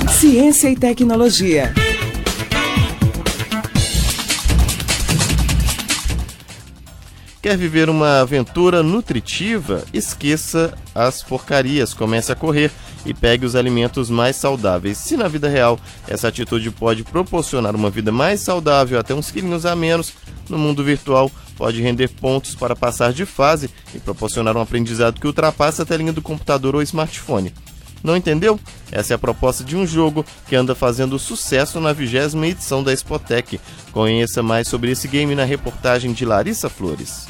Ciência e tecnologia. Quer viver uma aventura nutritiva? Esqueça as porcarias, comece a correr e pegue os alimentos mais saudáveis. Se na vida real essa atitude pode proporcionar uma vida mais saudável, até uns quilinhos a menos, no mundo virtual pode render pontos para passar de fase e proporcionar um aprendizado que ultrapassa a telinha do computador ou smartphone. Não entendeu? Essa é a proposta de um jogo que anda fazendo sucesso na 20ª edição da Expotec. Conheça mais sobre esse game na reportagem de Larissa Flores.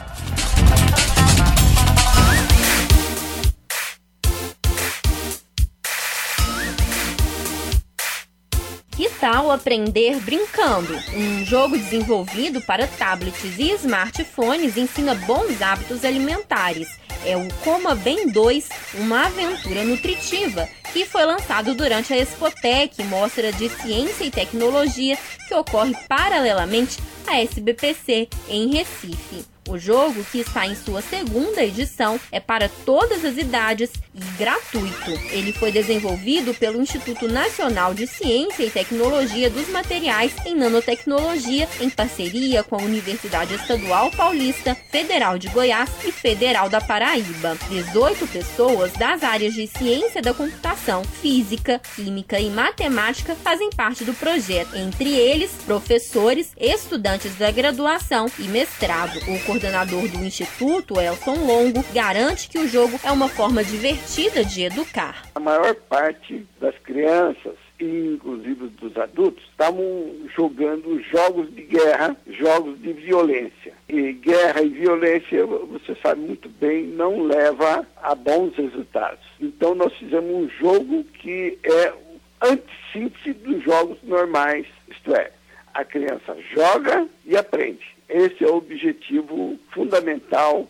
Que tal aprender brincando? Um jogo desenvolvido para tablets e smartphones ensina bons hábitos alimentares. É o Coma Bem 2, uma aventura nutritiva, que foi lançado durante a Expotec, mostra de ciência e tecnologia que ocorre paralelamente à SBPC, em Recife. O jogo, que está em sua 2ª edição, é para todas as idades e gratuito. Ele foi desenvolvido pelo Instituto Nacional de Ciência e Tecnologia dos Materiais em Nanotecnologia, em parceria com a Universidade Estadual Paulista, Federal de Goiás e Federal da Paraíba. 18 pessoas das áreas de Ciência da Computação, Física, Química e Matemática fazem parte do projeto. Entre eles, professores, estudantes da graduação e mestrado. O coordenador do Instituto, Elson Longo, garante que o jogo é uma forma divertida de educar. A maior parte das crianças, e inclusive dos adultos, estavam jogando jogos de guerra, jogos de violência. E guerra e violência, você sabe muito bem, não leva a bons resultados. Então nós fizemos um jogo que é antissíntese dos jogos normais, isto é, a criança joga e aprende. Esse é o objetivo fundamental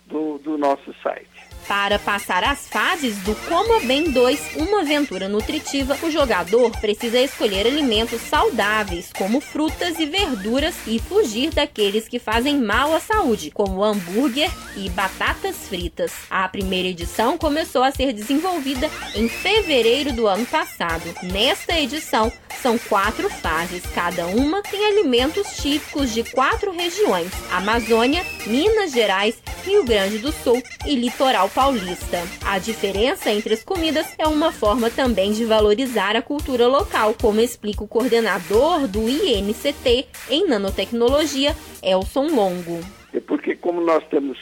do nosso site. Para passar as fases do Coma Bem 2, uma aventura nutritiva, o jogador precisa escolher alimentos saudáveis, como frutas e verduras, e fugir daqueles que fazem mal à saúde, como hambúrguer e batatas fritas. A primeira edição começou a ser desenvolvida em fevereiro do ano passado. Nesta edição, são 4 fases, cada uma tem alimentos típicos de 4 regiões: Amazônia, Minas Gerais, Rio Grande do Sul e Litoral Paulista. A diferença entre as comidas é uma forma também de valorizar a cultura local, como explica o coordenador do INCT em nanotecnologia, Elson Longo. É porque como nós temos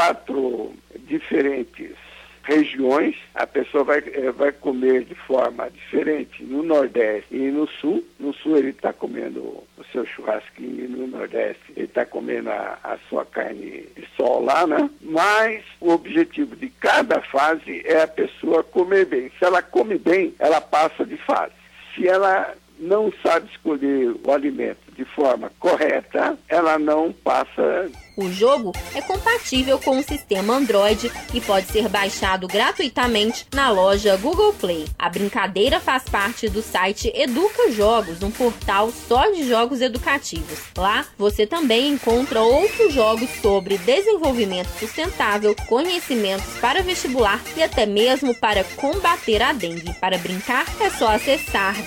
4 diferentes regiões, a pessoa vai comer de forma diferente no Nordeste e no Sul. No Sul ele está comendo o seu churrasquinho, no Nordeste ele está comendo a sua carne de sol lá, né? Mas o objetivo de cada fase é a pessoa comer bem. Se ela come bem, ela passa de fase. Se ela não sabe escolher o alimento de forma correta, ela não passa. O jogo é compatível com o sistema Android e pode ser baixado gratuitamente na loja Google Play. A brincadeira faz parte do site Educa Jogos, um portal só de jogos educativos. Lá você também encontra outros jogos sobre desenvolvimento sustentável, conhecimentos para vestibular e até mesmo para combater a dengue. Para brincar é só acessar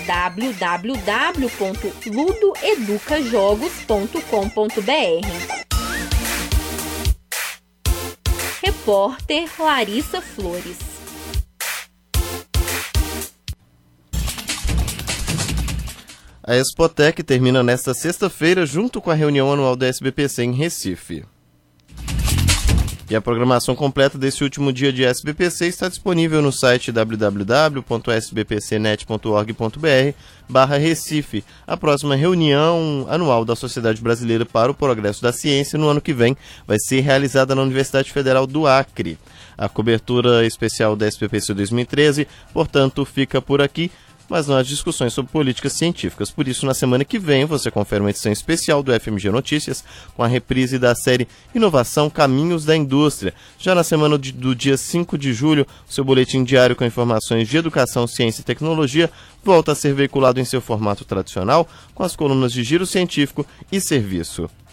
www.ludoeducajogos.com.br. Repórter Larissa Flores. A Expotec termina nesta sexta-feira junto com a reunião anual da SBPC em Recife. E a programação completa desse último dia de SBPC está disponível no site www.sbpcnet.org.br/Recife. A próxima reunião anual da Sociedade Brasileira para o Progresso da Ciência no ano que vem vai ser realizada na Universidade Federal do Acre. A cobertura especial da SBPC 2013, portanto, fica por aqui, mas não há discussões sobre políticas científicas. Por isso, na semana que vem, você confere uma edição especial do FMG Notícias com a reprise da série Inovação Caminhos da Indústria. Já na semana do dia 5 de julho, o seu boletim diário com informações de educação, ciência e tecnologia volta a ser veiculado em seu formato tradicional, com as colunas de Giro Científico e Serviço.